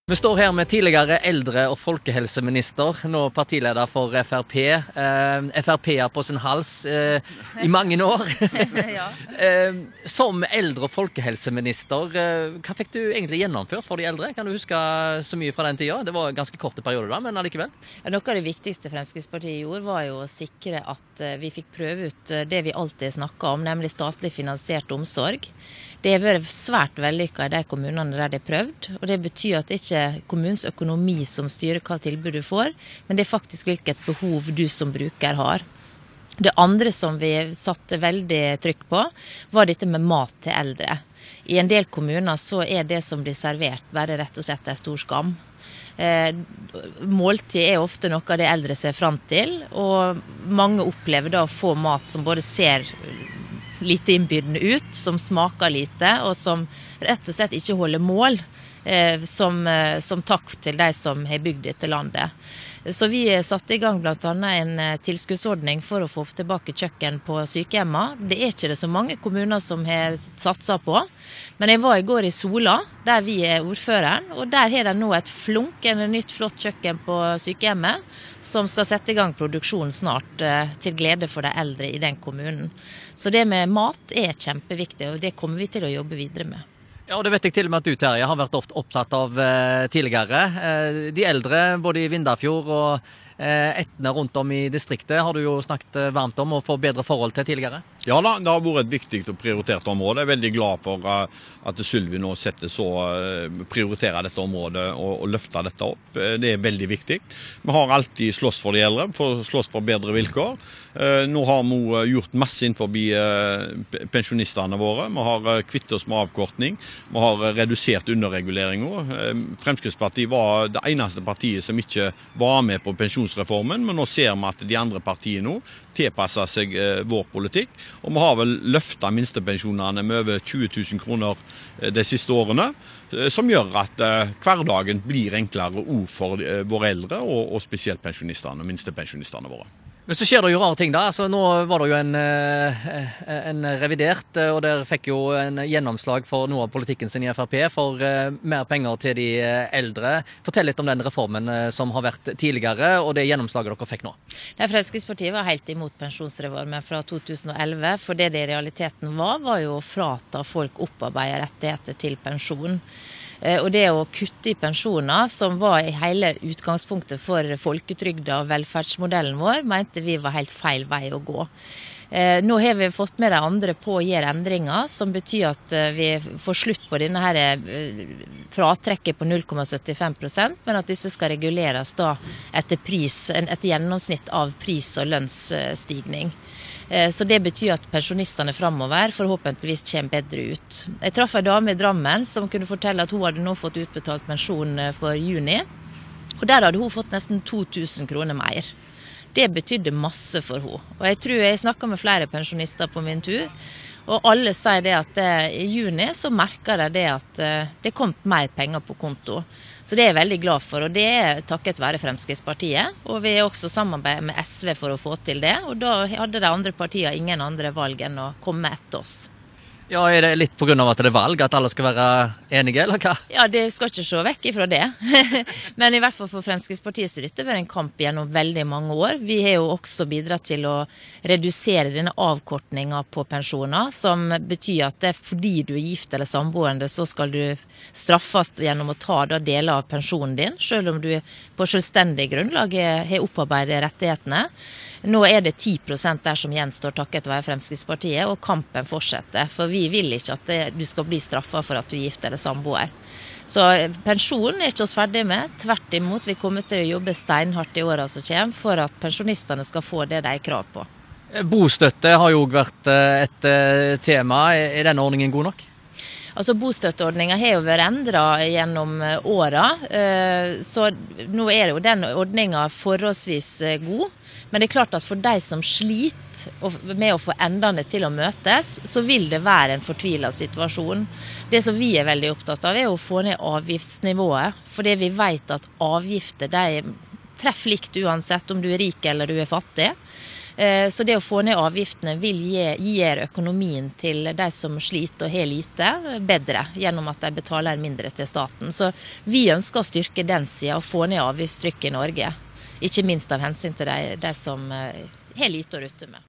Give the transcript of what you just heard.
Vi står her med tidligere eldre- og folkehelseminister, nå partileder for FrP. FrP er på sin hals i mange år. Som eldre- og folkehelseminister, hva fikk du egentlig gjennomført for de eldre? Kan du huske så mye fra den tiden? Det var en ganske korte periode da, men allikevel. Ja, noe av det viktigste Fremskrittspartiet gjorde var jo å sikre at vi fikk prøve ut det vi alltid snakket om, nemlig statlig finansiert omsorg. Det har vært svært vellykket i de kommunene der det er prøvd, og det betyr at det ikke er kommunens økonomi som styrer hva tilbud du får, men det er faktisk hvilket behov du som bruker har. Det andre som vi satte veldig trykk på, var dette med mat til eldre. I en del kommuner så er det som blir servert bare rett og slett en stor skam. Måltid er ofte noe av det eldre ser frem til, og mange opplever da å få mat som både ser lite innbydende ut, som smaker lite, og som rett og slett ikke holder mål, som takk til de som har bygd dette landet. Så vi satte i gang blant annet en tilskuddsordning for å få tilbake kjøkken på sykehjemmet. Det er ikke det så mange kommuner som har satset på, men jeg var i går i Sola, der vi er ordføreren, og der har de nå et flunkende nytt flott kjøkken på sykehjemmet, som skal sette i gang produksjonen snart til glede for de eldre i den kommunen. Så det med mat er kjempeviktig, og det kommer vi til å jobbe videre med. Ja, og det vet jeg til og med at du, Terje, har vært opptatt av tidligere. De eldre, både i Vindafjord og Etne rundt om i distriktet, har du jo snakket varmt om å få bedre forhold til tidligere. Ja da, det har vært et viktig og prioritert område. Jeg er veldig glad for at Sylvi nå prioriterer dette området og løfter dette opp. Det er veldig viktig. Vi har alltid slåss for de eldre, slåss for bedre vilkår. Nå har vi gjort masse innenfor pensjonistene våre. Vi har kvittet oss med avkortning. Vi har redusert underreguleringer. Fremskrittspartiet var det eneste partiet som ikke var med på pensjonsreformen, men nå ser vi at de andre partiene nå tilpasser seg vår politikk. Og vi har vel løftet minstepensjonene med over 20 000 kroner de siste årene, som gjør at hverdagen blir enklere også for våre eldre, og spesielt pensjonistene og minstepensjonistene våre. Men så skjer det jo rare ting da. Altså, nå var det jo en revidert, og der fikk jo en gjennomslag for noe av politikken sin i FrP for mer penger til de eldre. Fortell litt om den reformen som har vært tidligere, og det gjennomslaget dere fikk nå. Fremskrittspartiet var helt imot pensjonsreformen fra 2011, for det i realiteten var jo å frata folk opparbeide rettigheter til pensjon. Og det å kutte i pensjoner, som var i hele utgangspunktet for folketrygda og velferdsmodellen vår, mente vi var helt feil vei å gå. Nå har vi fått med de andre på å gjøre endringer, som betyr at vi får slutt på denne her fratrekket på 0,75%, men at disse skal reguleres da etter gjennomsnitt av pris- og lønnsstigning. Så det betyr at pensjonistene fremover forhåpentligvis kommer bedre ut. Jeg traff en dame i Drammen som kunne fortelle at hun hadde nå fått utbetalt pensjon for juni, og der hadde hun fått nesten 2000 kroner mer. Det betydde masse for henne. Og jeg tror jeg snakket med flere pensjonister på min tur, og alle sier det at i juni så merker de det at det kom mer penger på konto. Så det er jeg veldig glad for, og det er takket være Fremskrittspartiet. Og vi er også samarbeidet med SV for å få til det, og da hadde de andre partiene ingen andre valg enn å komme etter oss. Ja, er det litt på grunn av at det er valg, at alle skal være enige, eller hva? Ja, det skal ikke se vekk ifra det. Men i hvert fall for Fremskrittspartiet så dette har vært en kamp gjennom veldig mange år. Vi har jo også bidratt til å redusere denne avkortningen på pensjoner, som betyr at det er fordi du er gift eller samboende, så skal du straffes gjennom å ta da deler av pensjonen din, selv om du på selvstendig grunnlag har opparbeidet rettighetene. Nå er det 10% der som gjenstår takket være Fremskrittspartiet, og kampen fortsetter. For vi vil ikke at du skal bli straffet for at du er gift eller samboer. Så pensjonen er ikke oss ferdig med. Tvert imot, vi kommer til å jobbe steinhardt i årene som kommer for at pensjonistene skal få det de har krav på. Bostøtte har jo vært et tema. Er denne ordningen god nok? Altså bostøtteordningen har jo vært endret gjennom årene, så nå er jo den ordningen forholdsvis god. Men det er klart at for de som sliter med å få endene til å møtes, så vil det være en fortvilet situasjon. Det som vi er veldig opptatt av er å få ned avgiftsnivået, fordi vi vet at avgifter de treffer likt uansett om du er rik eller du er fattig. Så det å få ned avgiftene vil gjøre økonomien til de som sliter og har lite bedre, gjennom at de betaler mindre til staten. Så vi ønsker å styrke den siden og få ned avgiftstrykket i Norge. Ikke minst av hensyn til de som har lite å rutte med.